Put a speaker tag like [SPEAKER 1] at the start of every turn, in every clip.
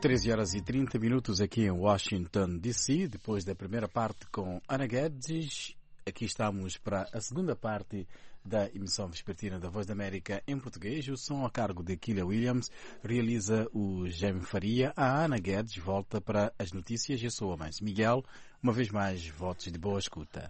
[SPEAKER 1] 13 horas e 30 minutos aqui em Washington, D.C. Depois da primeira parte com Ana Guedes, aqui estamos para a segunda parte da emissão vespertina da Voz da América em português. O som a cargo de Kylia Williams, realiza o Jaime Faria. A Ana Guedes volta para as notícias. Eu sou o Amâncio Miguel. Uma vez mais, votos de boa escuta.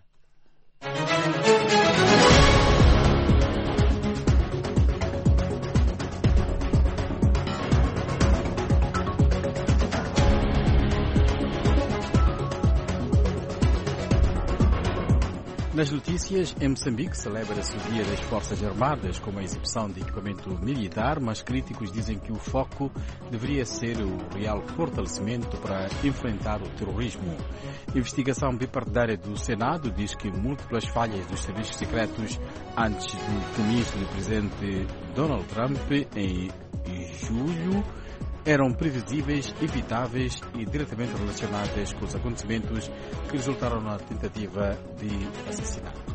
[SPEAKER 1] Nas notícias, em Moçambique celebra-se o Dia das Forças Armadas com uma exibição de equipamento militar, mas críticos dizem que o foco deveria ser o real fortalecimento para enfrentar o terrorismo. Investigação bipartidária do Senado diz que múltiplas falhas dos serviços secretos antes do comício do presidente Donald Trump em julho eram previsíveis, evitáveis e diretamente relacionadas com os acontecimentos que resultaram na tentativa de assassinato.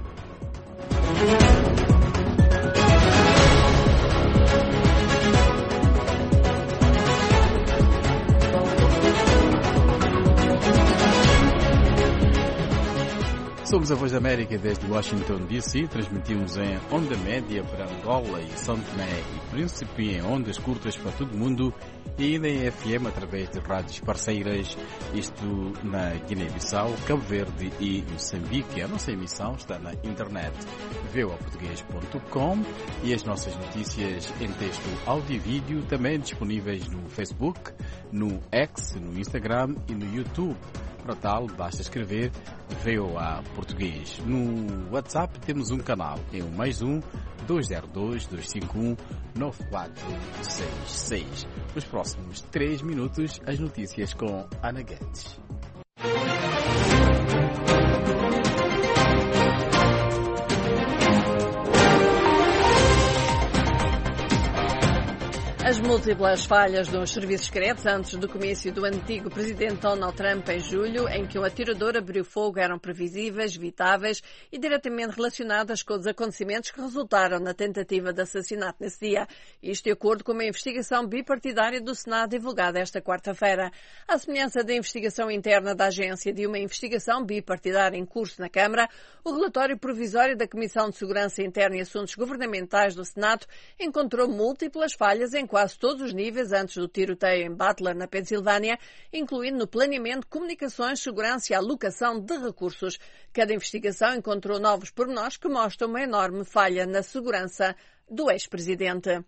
[SPEAKER 1] Somos a Voz da América desde Washington, D.C. Transmitimos em onda média para Angola e São Tomé e Príncipe, em ondas curtas para todo o mundo e ainda em FM através de rádios parceiras, isto na Guiné-Bissau, Cabo Verde e Moçambique. A nossa emissão está na internet voaportugues.com e as nossas notícias em texto, áudio e vídeo também disponíveis no Facebook, no X, no Instagram e no YouTube. Para tal, basta escrever VOA Português. No WhatsApp temos um canal, é o +1 202 251 9466. Nos próximos 3 minutos, as notícias com Ana Guedes.
[SPEAKER 2] As múltiplas falhas dos serviços secretos antes do comício do antigo presidente Donald Trump em julho, em que um atirador abriu fogo, eram previsíveis, evitáveis e diretamente relacionadas com os acontecimentos que resultaram na tentativa de assassinato nesse dia. Isto de acordo com uma investigação bipartidária do Senado divulgada esta quarta-feira. À semelhança da investigação interna da agência de uma investigação bipartidária em curso na Câmara, o relatório provisório da Comissão de Segurança Interna e Assuntos Governamentais do Senado encontrou múltiplas falhas em quase todos os níveis antes do tiroteio em Butler, na Pensilvânia, incluindo no planeamento, comunicações, segurança e alocação de recursos. Cada investigação encontrou novos pormenores que mostram uma enorme falha na segurança do ex-presidente.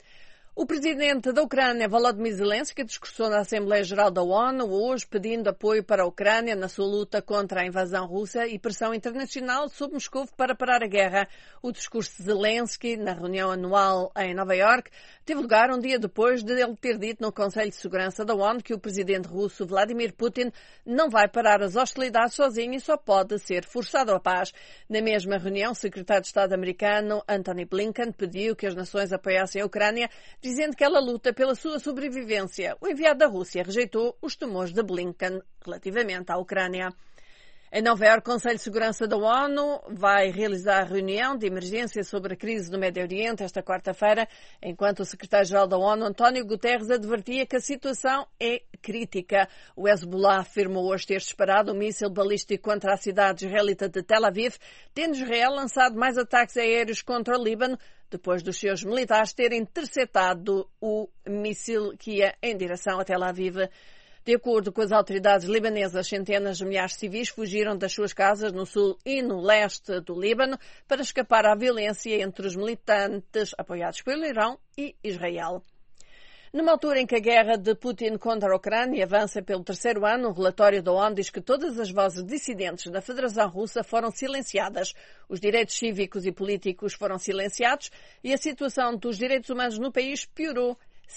[SPEAKER 2] O presidente da Ucrânia, Volodymyr Zelensky, discursou na Assembleia Geral da ONU hoje pedindo apoio para a Ucrânia na sua luta contra a invasão russa e pressão internacional sobre Moscou para parar a guerra. O discurso de Zelensky, na reunião anual em Nova Iorque, teve lugar um dia depois de ele ter dito no Conselho de Segurança da ONU que o presidente russo Vladimir Putin não vai parar as hostilidades sozinho e só pode ser forçado à paz. Na mesma reunião, o secretário de Estado americano Antony Blinken pediu que as nações apoiassem a Ucrânia, dizendo que ela luta pela sua sobrevivência. O enviado da Rússia rejeitou os temores de Blinken relativamente à Ucrânia. Em Nova Iorque, o Conselho de Segurança da ONU vai realizar a reunião de emergência sobre a crise no Médio Oriente esta quarta-feira, enquanto o secretário-geral da ONU, António Guterres, advertia que a situação é crítica. O Hezbollah afirmou hoje ter disparado um míssil balístico contra a cidade israelita de Tel Aviv, tendo Israel lançado mais ataques aéreos contra o Líbano, depois dos seus militares terem interceptado o míssil que ia em direção a Tel Aviv. De acordo com as autoridades libanesas, centenas de milhares de civis fugiram das suas casas no sul e no leste do Líbano para escapar à violência entre os militantes apoiados pelo Irão e Israel. Numa altura em que a guerra de Putin contra a Ucrânia avança pelo 3º ano, o relatório da ONU diz que todas as vozes dissidentes da Federação Russa foram silenciadas. Os direitos cívicos e políticos foram silenciados e a situação dos direitos humanos no país piorou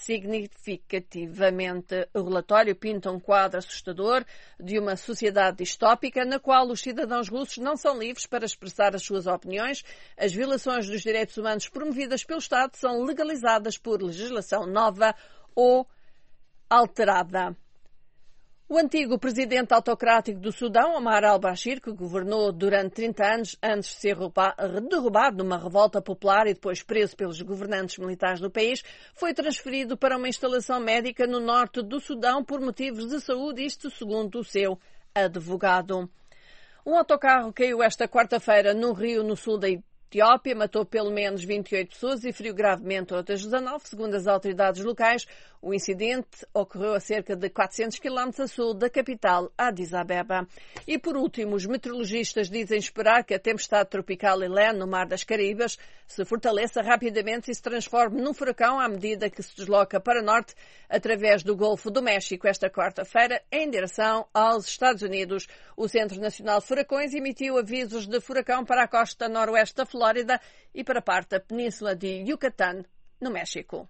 [SPEAKER 2] significativamente. O relatório pinta um quadro assustador de uma sociedade distópica na qual os cidadãos russos não são livres para expressar as suas opiniões. As violações dos direitos humanos promovidas pelo Estado são legalizadas por legislação nova ou alterada. O antigo presidente autocrático do Sudão, Omar al-Bashir, que governou durante 30 anos antes de ser derrubado numa revolta popular e depois preso pelos governantes militares do país, foi transferido para uma instalação médica no norte do Sudão por motivos de saúde, isto segundo o seu advogado. Um autocarro caiu esta quarta-feira num rio no sul da Etiópia, matou pelo menos 28 pessoas e feriu gravemente outras 19, segundo as autoridades locais. O incidente ocorreu a cerca de 400 km a sul da capital, Addis Abeba. E, por último, os meteorologistas dizem esperar que a tempestade tropical Helene, no Mar das Caraíbas, se fortaleça rapidamente e se transforme num furacão à medida que se desloca para norte através do Golfo do México esta quarta-feira em direção aos Estados Unidos. O Centro Nacional de Furacões emitiu avisos de furacão para a costa noroeste da Flórida e para parte da península de Yucatán, no México.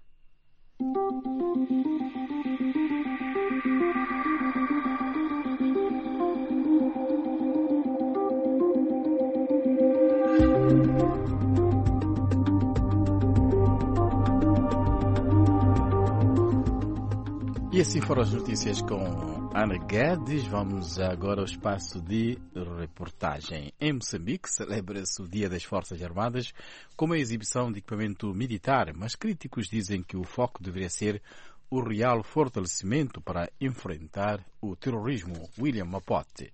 [SPEAKER 1] E assim foram as notícias com Ana Guedes. Vamos agora ao espaço de reportagem. Em Moçambique celebra-se o Dia das Forças Armadas com uma exibição de equipamento militar, mas críticos dizem que o foco deveria ser o real fortalecimento para enfrentar o terrorismo. William Mapote.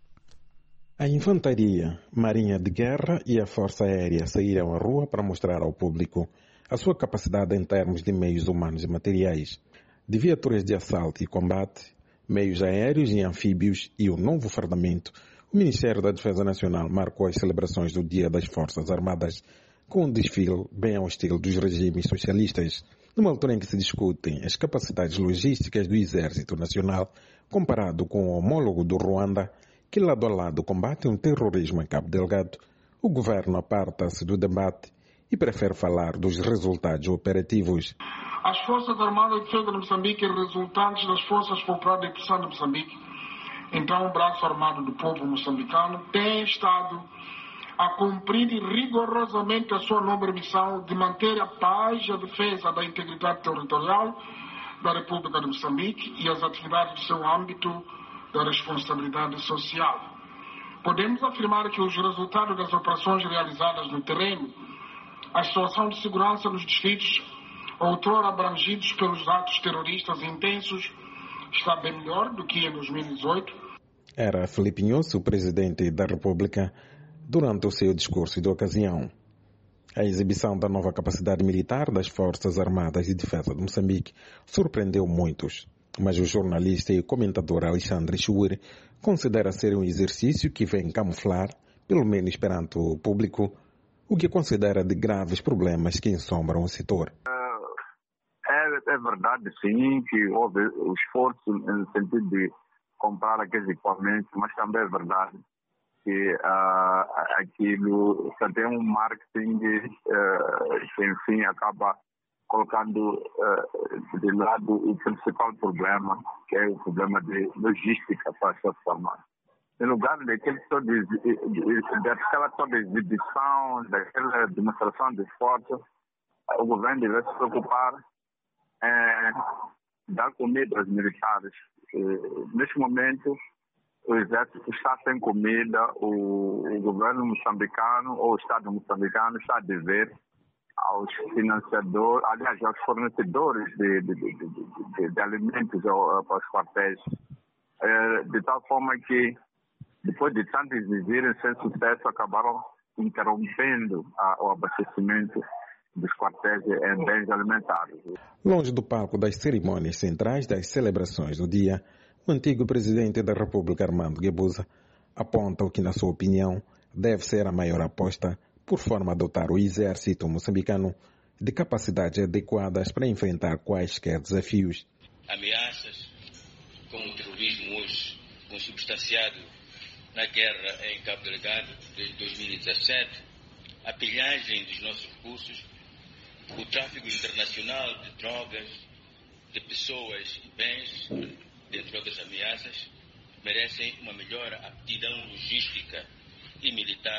[SPEAKER 3] A infantaria, marinha de guerra e a força aérea saíram à rua para mostrar ao público a sua capacidade em termos de meios humanos e materiais, de viaturas de assalto e combate, meios aéreos e anfíbios e o novo fardamento. O Ministério da Defesa Nacional marcou as celebrações do Dia das Forças Armadas com um desfile bem ao estilo dos regimes socialistas, numa altura em que se discutem as capacidades logísticas do Exército Nacional comparado com o homólogo do Ruanda, que lado a lado combate o terrorismo em Cabo Delgado. O governo aparta-se do debate e prefere falar dos resultados operativos.
[SPEAKER 4] As Forças Armadas de Defesa de Moçambique são resultantes das Forças Populares de Repressão de Moçambique. Então, o braço armado do povo moçambicano tem estado a cumprir rigorosamente a sua nobre missão de manter a paz e a defesa da integridade territorial da República de Moçambique e as atividades do seu âmbito da responsabilidade social. Podemos afirmar que os resultados das operações realizadas no terreno, a situação de segurança nos distritos outrora abrangidos pelos atos terroristas intensos, está bem melhor do que em 2018.
[SPEAKER 3] Era Filipe Nyusi, o presidente da República, durante o seu discurso de ocasião. A exibição da nova capacidade militar das Forças Armadas de Defesa de Moçambique surpreendeu muitos, mas o jornalista e comentador Alexandre Chouire considera ser um exercício que vem camuflar, pelo menos perante o público, o que considera de graves problemas que ensombram o setor.
[SPEAKER 5] É verdade, sim, que houve o esforço no sentido de comprar aqueles equipamentos, mas também é verdade que aquilo só tem um marketing que, enfim, acaba colocando de lado o principal problema, que é o problema de logística para as Forças Armadas. Em lugar daquela toda exibição, daquela demonstração de esforço, o governo deve se preocupar em dar comida aos militares. Neste momento, o exército está sem comida, o governo moçambicano ou o Estado moçambicano está a dever aos financiadores, aliás, aos fornecedores de alimentos para os quartéis, de tal forma que, depois de tanto exigirem sem sucesso, acabaram interrompendo o abastecimento dos quartéis em bens alimentares.
[SPEAKER 3] Longe do palco das cerimônias centrais das celebrações do dia, o antigo presidente da República, Armando Guebuza, aponta o que, na sua opinião, deve ser a maior aposta por forma a dotar o exército moçambicano de capacidades adequadas para enfrentar quaisquer desafios.
[SPEAKER 6] Ameaças como o terrorismo hoje consubstanciado na guerra em Cabo Delgado desde 2017, a pilhagem dos nossos recursos, o tráfico internacional de drogas, de pessoas e bens, dentre outras ameaças, merecem uma melhor aptidão logística e militar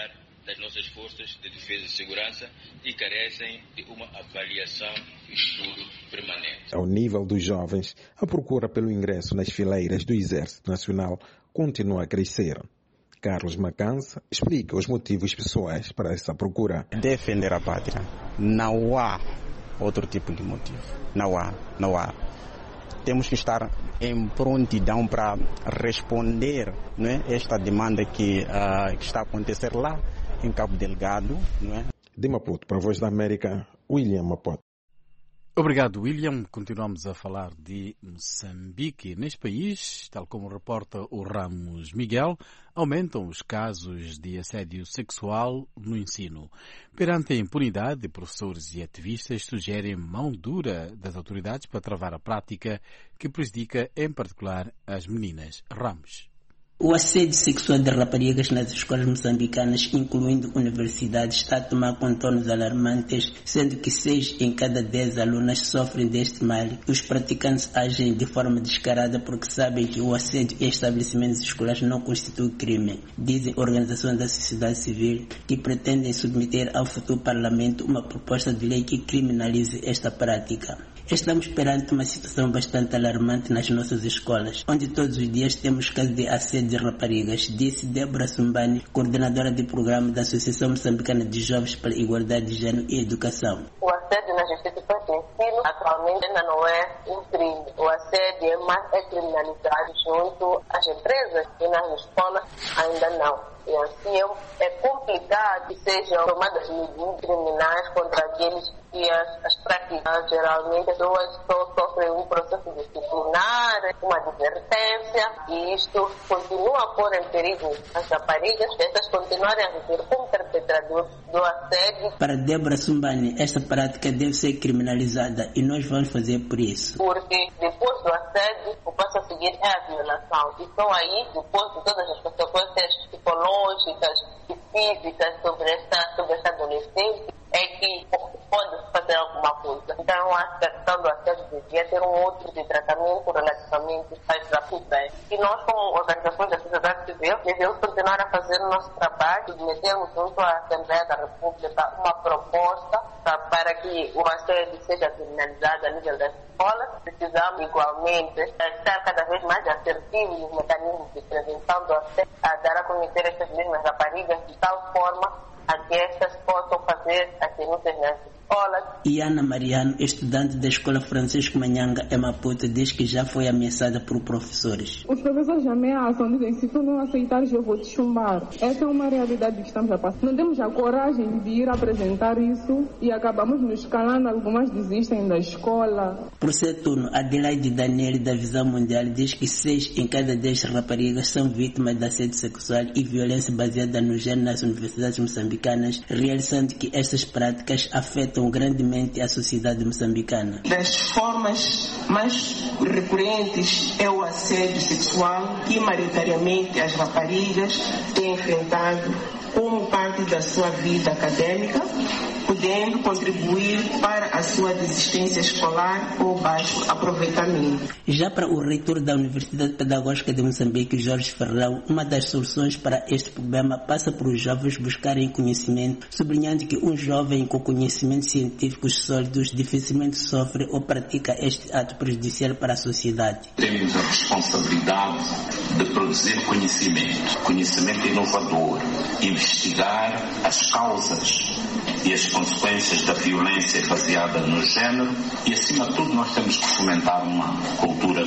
[SPEAKER 6] das nossas forças de defesa e segurança e carecem de uma avaliação e estudo permanente.
[SPEAKER 3] Ao nível dos jovens, a procura pelo ingresso nas fileiras do Exército Nacional continua a crescer. Carlos Macança explica os motivos pessoais para essa procura.
[SPEAKER 7] Defender a pátria. Não há outro tipo de motivo. Não há. Temos que estar em prontidão para responder, não é, esta demanda que está a acontecer lá em Cabo Delgado. Não é?
[SPEAKER 3] De Maputo, para a Voz da América, William Maputo.
[SPEAKER 1] Obrigado, William. Continuamos a falar de Moçambique. Neste país, tal como reporta o Ramos Miguel, aumentam os casos de assédio sexual no ensino. Perante a impunidade, professores e ativistas sugerem mão dura das autoridades para travar a prática que prejudica, em particular, as meninas. Ramos.
[SPEAKER 8] O assédio sexual de raparigas nas escolas moçambicanas, incluindo universidades, está a tomar contornos alarmantes, sendo que 6 em cada 10 alunas sofrem deste mal. Os praticantes agem de forma descarada porque sabem que o assédio em estabelecimentos escolares não constitui crime. Dizem organizações da sociedade civil que pretendem submeter ao futuro Parlamento uma proposta de lei que criminalize esta prática. Estamos perante uma situação bastante alarmante nas nossas escolas, onde todos os dias temos casos de assédio de raparigas, disse Débora Sumbani, coordenadora de programa da Associação Moçambicana de Jovens para a Igualdade de Gênero e Educação.
[SPEAKER 9] O assédio nas instituições de ensino atualmente ainda não é um crime. O assédio é criminalizado junto às empresas e nas escolas ainda não. E assim é complicado que sejam tomadas medidas criminais contra aqueles que as praticam. Geralmente as pessoas sofrem um processo disciplinar, uma advertência, e isto continua a pôr em perigo as raparigas, essas continuarem a viver como perpetradores do assédio.
[SPEAKER 8] Para Débora Sumbani, esta prática deve ser criminalizada e nós vamos fazer por isso.
[SPEAKER 9] Porque depois do assédio, o passo a seguir é a violação. E só aí, depois de todas as consequências psicológicas e físicas sobre esta adolescente, é que pode fazer alguma coisa. Então, a questão do assédio devia ter um outro de tratamento relativamente mais rápido. E nós, como organizações da sociedade civil, devemos continuar a fazer o nosso trabalho e metermos junto à Assembleia da República uma proposta para que o assédio seja criminalizado a nível das escolas. Precisamos, igualmente, estar cada vez mais assertivos nos mecanismos de prevenção do assédio, a dar a conhecer estas mesmas raparigas de tal forma a que estas possam fazer as denúncias nas escolas.
[SPEAKER 8] E Ana Mariano, estudante da Escola Francisco Manhanga, em Maputo, diz que já foi ameaçada por professores.
[SPEAKER 10] Os professores ameaçam, dizem, se tu não aceitares eu vou te chumbar. Essa é uma realidade que estamos a passar. Não temos a coragem de ir apresentar isso e acabamos nos calando, algumas desistem da escola.
[SPEAKER 8] Por seu turno, Adelaide Daniele, da Visão Mundial, diz que 6 em cada 10 raparigas são vítimas de assédio sexual e violência baseada no género nas universidades moçambicanas, realçando que estas práticas afetam grandemente a sociedade moçambicana.
[SPEAKER 11] Das formas mais recorrentes é o assédio sexual que maioritariamente as raparigas têm enfrentado como parte da sua vida acadêmica, podendo contribuir para a sua desistência escolar ou baixo aproveitamento.
[SPEAKER 8] Já para o reitor da Universidade Pedagógica de Moçambique, Jorge Ferrão, uma das soluções para este problema passa por os jovens buscarem conhecimento, sublinhando que um jovem com conhecimentos científicos sólidos dificilmente sofre ou pratica este ato prejudicial para a sociedade.
[SPEAKER 12] Temos a responsabilidade de produzir conhecimento inovador, investigar as causas e as consequências da violência baseada no género e, acima de tudo, nós temos que fomentar uma cultura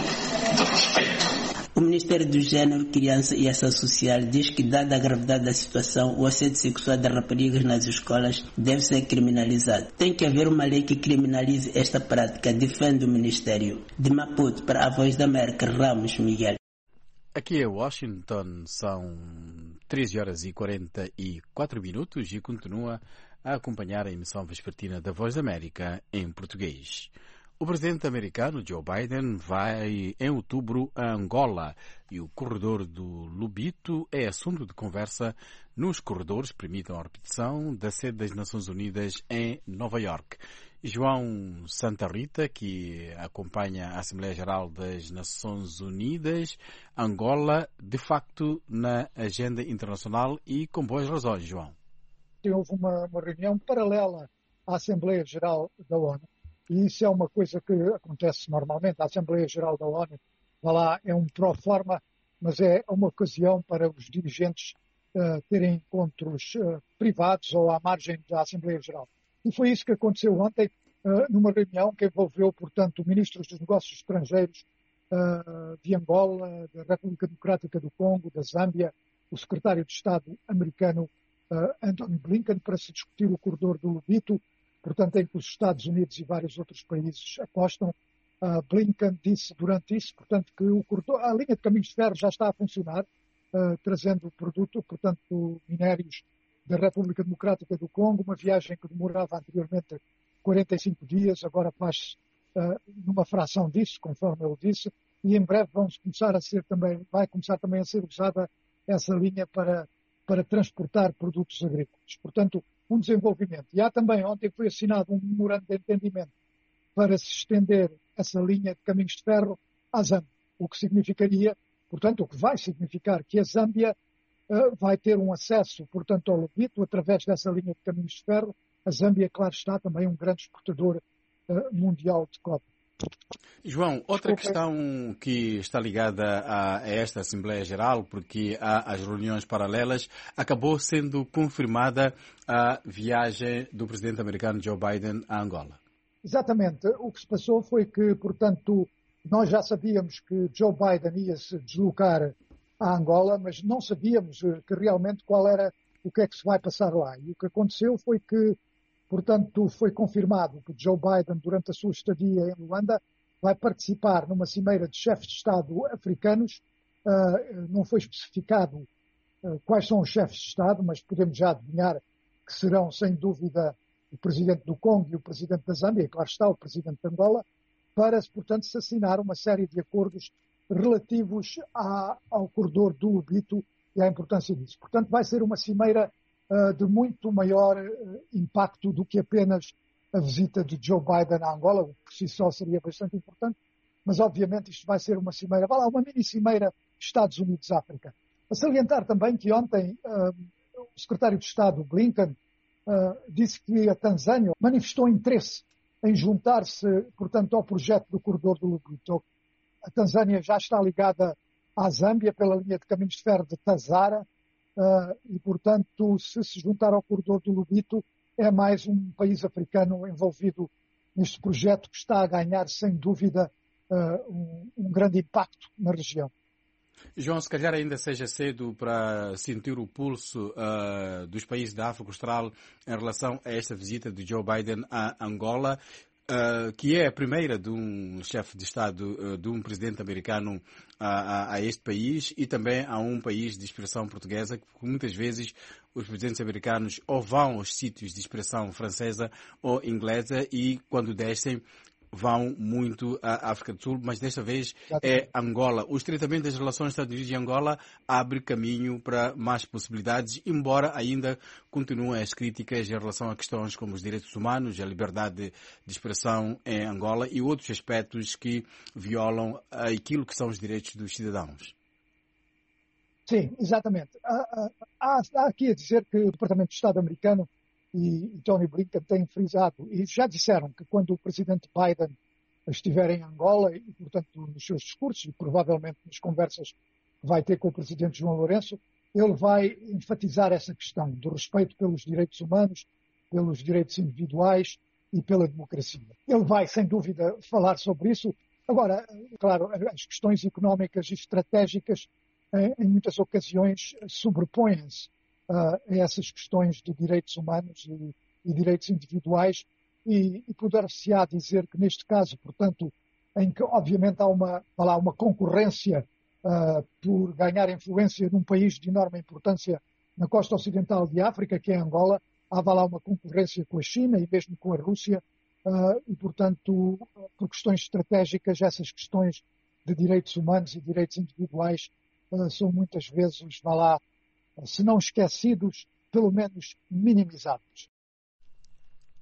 [SPEAKER 12] de respeito.
[SPEAKER 8] O Ministério do Gênero, Criança e Ação Social diz que, dada a gravidade da situação, o assédio sexual de raparigas nas escolas deve ser criminalizado. Tem que haver uma lei que criminalize esta prática, defende o Ministério. De Maputo, para a Voz da América, Ramos Miguel.
[SPEAKER 1] Aqui em Washington são 13 horas e 44 minutos e continua a acompanhar a emissão vespertina da Voz da América em português. O presidente americano Joe Biden vai em outubro a Angola e o corredor do Lubito é assunto de conversa nos corredores que permitem a repetição da sede das Nações Unidas em Nova York. João Santa Rita, que acompanha a Assembleia Geral das Nações Unidas, Angola, de facto, na agenda internacional e com boas razões, João.
[SPEAKER 13] Houve uma reunião paralela à Assembleia Geral da ONU, e isso é uma coisa que acontece normalmente. A Assembleia Geral da ONU, lá, é um pro forma, mas é uma ocasião para os dirigentes terem encontros privados ou à margem da Assembleia Geral. E foi isso que aconteceu ontem, numa reunião que envolveu, portanto, ministros dos negócios estrangeiros de Angola, da República Democrática do Congo, da Zâmbia, o secretário de Estado americano Antony Blinken, para se discutir o corredor do Lobito, portanto, em que os Estados Unidos e vários outros países apostam. Blinken disse durante isso, portanto, que a linha de caminhos de ferro já está a funcionar, trazendo produto, portanto, minérios da República Democrática do Congo, uma viagem que demorava anteriormente 45 dias, agora faz numa fração disso, conforme ele disse, e em breve vai começar também a ser usada essa linha para transportar produtos agrícolas. Portanto, um desenvolvimento. E há também, ontem foi assinado um memorando de entendimento para se estender essa linha de caminhos de ferro à Zâmbia, o que significaria, portanto, o que vai significar que a Zâmbia vai ter um acesso, portanto, ao Lobito através dessa linha de caminhos de ferro. A Zâmbia, claro está, também um grande exportador mundial de cobre.
[SPEAKER 1] João, outra questão que está ligada a esta Assembleia Geral, porque há as reuniões paralelas, acabou sendo confirmada a viagem do presidente americano Joe Biden a Angola.
[SPEAKER 13] Exatamente. O que se passou foi que, portanto, nós já sabíamos que Joe Biden ia se deslocar a Angola, mas não sabíamos que realmente o que é que se vai passar lá. E o que aconteceu foi que, portanto, foi confirmado que Joe Biden, durante a sua estadia em Luanda, vai participar numa cimeira de chefes de Estado africanos. Não foi especificado quais são os chefes de Estado, mas podemos já adivinhar que serão, sem dúvida, o presidente do Congo e o presidente da Zâmbia, e claro está, o presidente de Angola, para, portanto, se assinar uma série de acordos relativos ao corredor do Lobito e à importância disso. Portanto, vai ser uma cimeira de muito maior impacto do que apenas a visita de Joe Biden à Angola, o que por si só seria bastante importante, mas obviamente isto vai ser uma cimeira, uma mini-cimeira Estados Unidos-África. A salientar também que ontem o secretário de Estado, Blinken, disse que a Tanzânia manifestou interesse em juntar-se, portanto, ao projeto do corredor do Lobito. A Tanzânia já está ligada à Zâmbia pela linha de caminhos de ferro de Tazara e, portanto, se juntar ao corredor do Lobito, é mais um país africano envolvido neste projeto que está a ganhar, sem dúvida, um grande impacto na região.
[SPEAKER 1] João, se calhar ainda seja cedo para sentir o pulso dos países da África Austral em relação a esta visita de Joe Biden a Angola, que é a primeira de um chefe de Estado, de um presidente americano a este país, e também a um país de expressão portuguesa, porque muitas vezes os presidentes americanos ou vão aos sítios de expressão francesa ou inglesa e quando descem vão muito à África do Sul, mas desta vez é Angola. O estreitamento das relações Estados Unidos e Angola abre caminho para mais possibilidades, embora ainda continuem as críticas em relação a questões como os direitos humanos, a liberdade de expressão em Angola e outros aspectos que violam aquilo que são os direitos dos cidadãos.
[SPEAKER 13] Sim, exatamente. Há aqui a dizer que o Departamento de Estado americano e Tony Blinken têm frisado, e já disseram que quando o presidente Biden estiver em Angola, e portanto nos seus discursos, e provavelmente nas conversas que vai ter com o presidente João Lourenço, ele vai enfatizar essa questão do respeito pelos direitos humanos, pelos direitos individuais e pela democracia. Ele vai, sem dúvida, falar sobre isso. Agora, claro, as questões económicas e estratégicas, em muitas ocasiões, sobrepõem-se a essas questões de direitos humanos e direitos individuais e poder-se-á dizer que neste caso, portanto, em que obviamente há uma concorrência por ganhar influência num país de enorme importância na costa ocidental de África, que é Angola, há lá uma concorrência com a China e mesmo com a Rússia e, portanto, por questões estratégicas, essas questões de direitos humanos e direitos individuais são muitas vezes, se não esquecidos, pelo menos minimizados.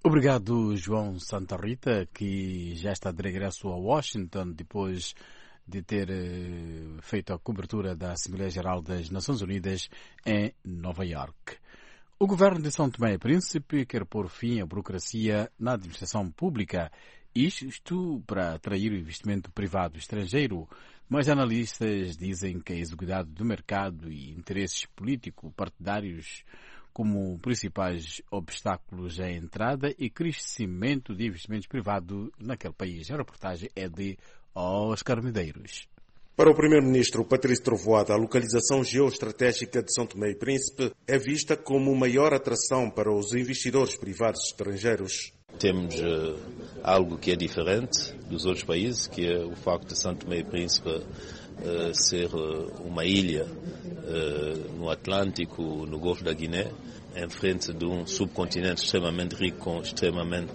[SPEAKER 1] Obrigado, João Santa Rita, que já está de regresso a Washington depois de ter feito a cobertura da Assembleia Geral das Nações Unidas em Nova York. O governo de São Tomé e Príncipe quer pôr fim à burocracia na administração pública, isto para atrair o investimento privado estrangeiro, mas analistas dizem que a execuidade do mercado e interesses político-partidários como principais obstáculos à entrada e crescimento de investimentos privados naquele país. A reportagem é de Oscar Medeiros.
[SPEAKER 14] Para o primeiro-ministro Patrício Trovoada, a localização geoestratégica de São Tomé e Príncipe é vista como maior atração para os investidores privados estrangeiros.
[SPEAKER 15] Temos algo que é diferente dos outros países, que é o facto de São Tomé e Príncipe ser uma ilha no Atlântico, no Golfo da Guiné, em frente de um subcontinente extremamente rico, extremamente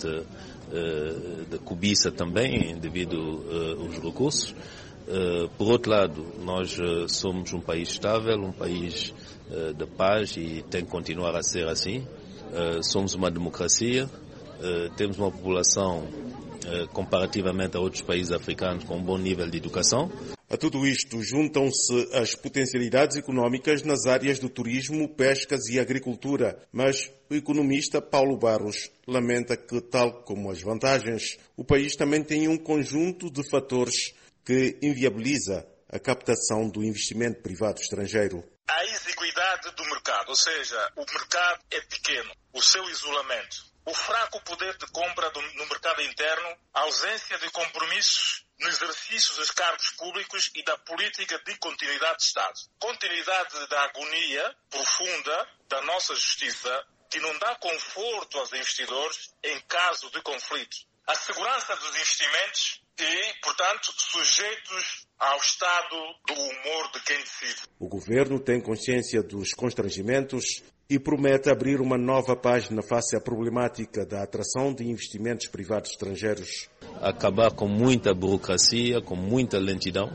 [SPEAKER 15] de cobiça também, devido aos recursos. Por outro lado, nós somos um país estável, um país de paz e tem que continuar a ser assim. Somos uma democracia, temos uma população comparativamente a outros países africanos com um bom nível de educação.
[SPEAKER 14] A tudo isto juntam-se as potencialidades económicas nas áreas do turismo, pescas e agricultura, mas o economista Paulo Barros lamenta que, tal como as vantagens, o país também tem um conjunto de fatores que inviabiliza a captação do investimento privado estrangeiro.
[SPEAKER 16] A exiguidade do mercado, ou seja, o mercado é pequeno, o seu isolamento, o fraco poder de compra no mercado interno, a ausência de compromissos no exercício dos cargos públicos e da política de continuidade de Estado. Continuidade da agonia profunda da nossa justiça, que não dá conforto aos investidores em caso de conflito. A segurança dos investimentos e, portanto, sujeitos ao estado do humor de quem decide.
[SPEAKER 14] O governo tem consciência dos constrangimentos e promete abrir uma nova página face à problemática da atração de investimentos privados estrangeiros.
[SPEAKER 15] Acabar com muita burocracia, com muita lentidão.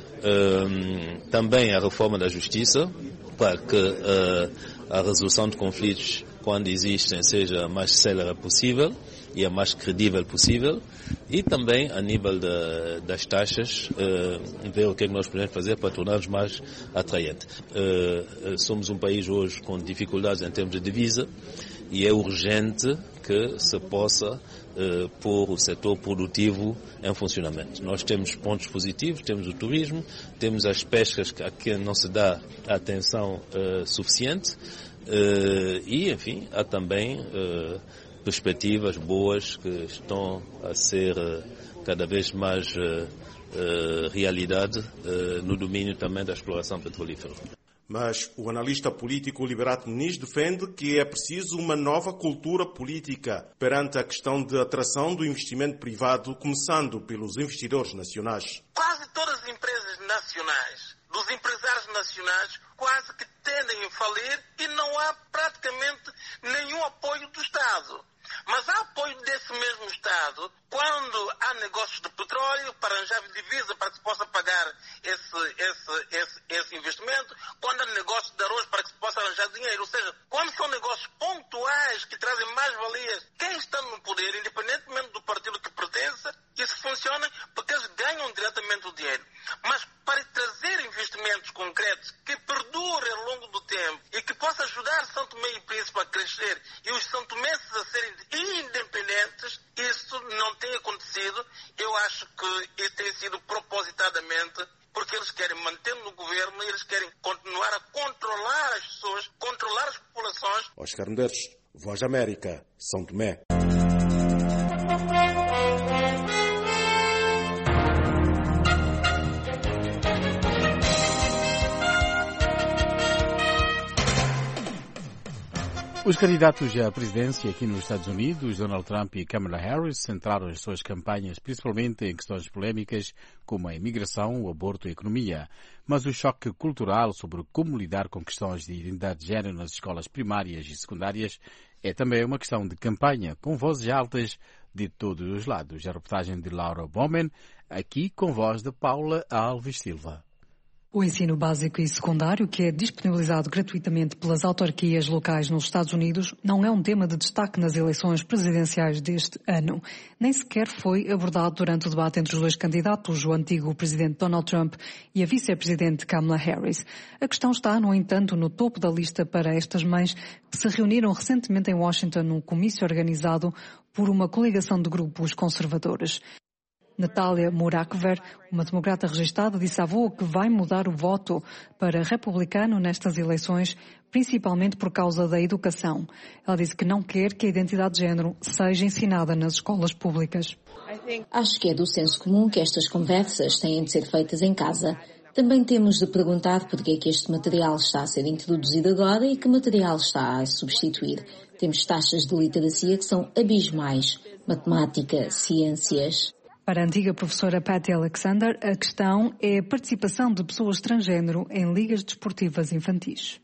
[SPEAKER 15] Também a reforma da justiça, para que a resolução de conflitos, quando existem, seja a mais célere possível e a mais credível possível. E também, a nível das taxas, ver o que é que nós podemos fazer para tornar-nos mais atraentes. Somos um país hoje com dificuldades em termos de divisa e é urgente que se possa pôr o setor produtivo em funcionamento. Nós temos pontos positivos, temos o turismo, temos as pescas a que não se dá atenção suficiente e, enfim, há também perspectivas boas que estão a ser cada vez mais realidade no domínio também da exploração petrolífera.
[SPEAKER 14] Mas o analista político Liberato Muniz defende que é preciso uma nova cultura política perante a questão de atração do investimento privado, começando pelos investidores nacionais.
[SPEAKER 16] Quase todas as empresas nacionais, dos empresários nacionais, quase que tendem a falir e não há praticamente nenhum apoio do Estado. Mas há apoio desse mesmo Estado quando há negócios de petróleo para arranjar divisa para que se possa pagar esse investimento, quando há negócios de arroz para que se possa arranjar dinheiro. Ou seja, quando são negócios pontuais que trazem mais valias, quem está no poder, independentemente do partido que pertence, isso funciona porque eles ganham diretamente o dinheiro. Mas para trazer investimentos concretos que perdurem ao longo do tempo e que possa ajudar São Tomé e Príncipe a crescer e os santomenses a serem independentes, isso não tem acontecido. Eu acho que isso tem sido propositadamente porque eles querem manter no governo e eles querem continuar a controlar as pessoas, controlar as populações.
[SPEAKER 14] Oscar Medeiros, Voz da América, São Tomé.
[SPEAKER 1] Os candidatos à presidência aqui nos Estados Unidos, Donald Trump e Kamala Harris, centraram as suas campanhas principalmente em questões polémicas como a imigração, o aborto e a economia. Mas o choque cultural sobre como lidar com questões de identidade de género nas escolas primárias e secundárias é também uma questão de campanha, com vozes altas de todos os lados. A reportagem de Laura Bowman, aqui com voz de Paula Alves Silva.
[SPEAKER 17] O ensino básico e secundário, que é disponibilizado gratuitamente pelas autarquias locais nos Estados Unidos, não é um tema de destaque nas eleições presidenciais deste ano. Nem sequer foi abordado durante o debate entre os dois candidatos, o antigo presidente Donald Trump e a vice-presidente Kamala Harris. A questão está, no entanto, no topo da lista para estas mães que se reuniram recentemente em Washington num comício organizado por uma coligação de grupos conservadores. Natália Murakver, uma democrata registada, disse à avó que vai mudar o voto para republicano nestas eleições, principalmente por causa da educação. Ela disse que não quer que a identidade de género seja ensinada nas escolas públicas.
[SPEAKER 18] Acho que é do senso comum que estas conversas têm de ser feitas em casa. Também temos de perguntar porque é que este material está a ser introduzido agora e que material está a substituir. Temos taxas de literacia que são abismais. Matemática, ciências.
[SPEAKER 17] Para a antiga professora Patty Alexander, a questão é a participação de pessoas transgênero em ligas desportivas infantis.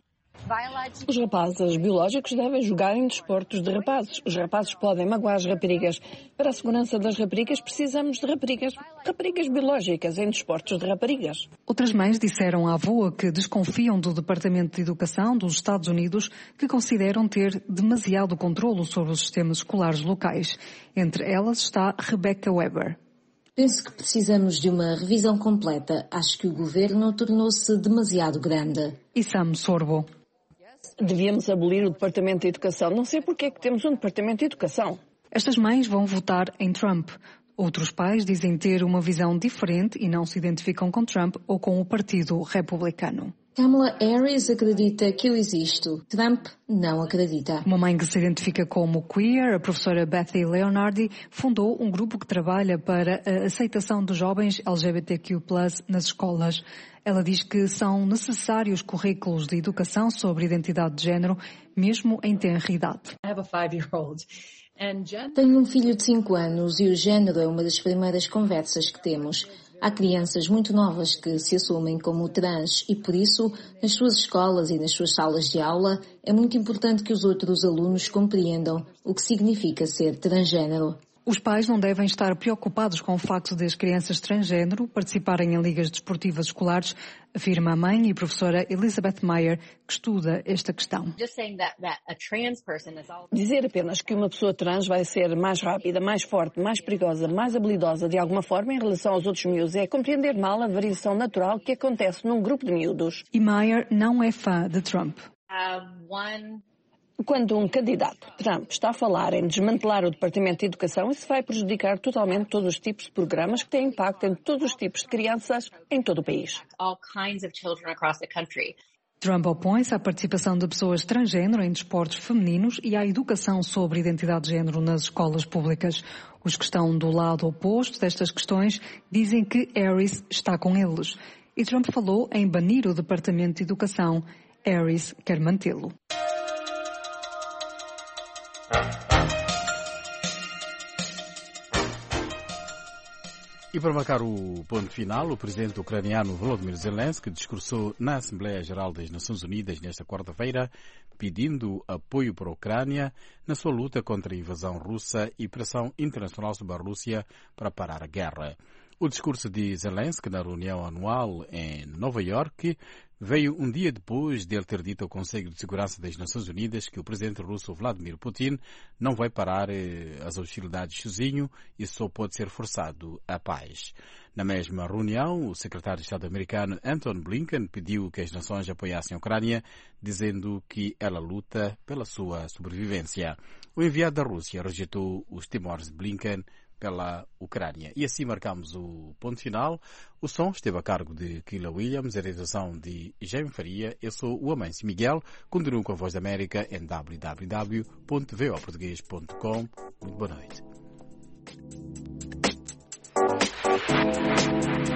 [SPEAKER 2] Os rapazes biológicos devem jogar em desportos de rapazes. Os rapazes podem magoar as raparigas. Para a segurança das raparigas, precisamos de raparigas biológicas em desportos de raparigas.
[SPEAKER 17] Outras mães disseram à avó que desconfiam do Departamento de Educação dos Estados Unidos, que consideram ter demasiado controlo sobre os sistemas escolares locais. Entre elas está Rebecca Weber.
[SPEAKER 18] Penso que precisamos de uma revisão completa. Acho que o governo tornou-se demasiado grande.
[SPEAKER 17] E Sam Sorbo.
[SPEAKER 2] Devíamos abolir o Departamento de Educação. Não sei porque é que temos um Departamento de Educação.
[SPEAKER 17] Estas mães vão votar em Trump. Outros pais dizem ter uma visão diferente e não se identificam com Trump ou com o Partido Republicano.
[SPEAKER 18] Kamala Harris acredita que eu existo. Trump não acredita.
[SPEAKER 17] Uma mãe que se identifica como queer, a professora Bethy Leonardi, fundou um grupo que trabalha para a aceitação de jovens LGBTQ+ nas escolas. Ela diz que são necessários currículos de educação sobre identidade de género, mesmo em tenra idade.
[SPEAKER 18] Tenho um filho de 5 anos e o género é uma das primeiras conversas que temos. Há crianças muito novas que se assumem como trans e, por isso, nas suas escolas e nas suas salas de aula, é muito importante que os outros alunos compreendam o que significa ser transgênero.
[SPEAKER 17] Os pais não devem estar preocupados com o facto de as crianças transgênero participarem em ligas desportivas escolares, afirma a mãe e professora Elizabeth Meyer, que estuda esta questão.
[SPEAKER 2] Dizer apenas que uma pessoa trans vai ser mais rápida, mais forte, mais perigosa, mais habilidosa de alguma forma em relação aos outros miúdos é compreender mal a variação natural que acontece num grupo de miúdos.
[SPEAKER 17] E Meyer não é fã de Trump.
[SPEAKER 2] Quando um candidato, Trump, está a falar em desmantelar o Departamento de Educação, isso vai prejudicar totalmente todos os tipos de programas que têm impacto em todos os tipos de crianças em todo o país.
[SPEAKER 17] Trump opõe-se à participação de pessoas transgênero em desportos femininos e à educação sobre identidade de género nas escolas públicas. Os que estão do lado oposto destas questões dizem que Harris está com eles. E Trump falou em banir o Departamento de Educação. Harris quer mantê-lo.
[SPEAKER 1] E para marcar o ponto final, o presidente ucraniano Volodymyr Zelensky discursou na Assembleia Geral das Nações Unidas nesta quarta-feira, pedindo apoio para a Ucrânia na sua luta contra a invasão russa e pressão internacional sobre a Rússia para parar a guerra. O discurso de Zelensky na reunião anual em Nova Iorque veio um dia depois de ele ter dito ao Conselho de Segurança das Nações Unidas que o presidente russo Vladimir Putin não vai parar as hostilidades sozinho e só pode ser forçado à paz. Na mesma reunião, o secretário de Estado americano Antony Blinken pediu que as nações apoiassem a Ucrânia, dizendo que ela luta pela sua sobrevivência. O enviado da Rússia rejeitou os temores de Blinken pela Ucrânia. E assim marcamos o ponto final. O som esteve a cargo de Kila Williams, a realização de Jaime Faria. Eu sou o Amâncio Miguel. Continuo com a Voz da América em www.voaportugues.com. Muito boa noite.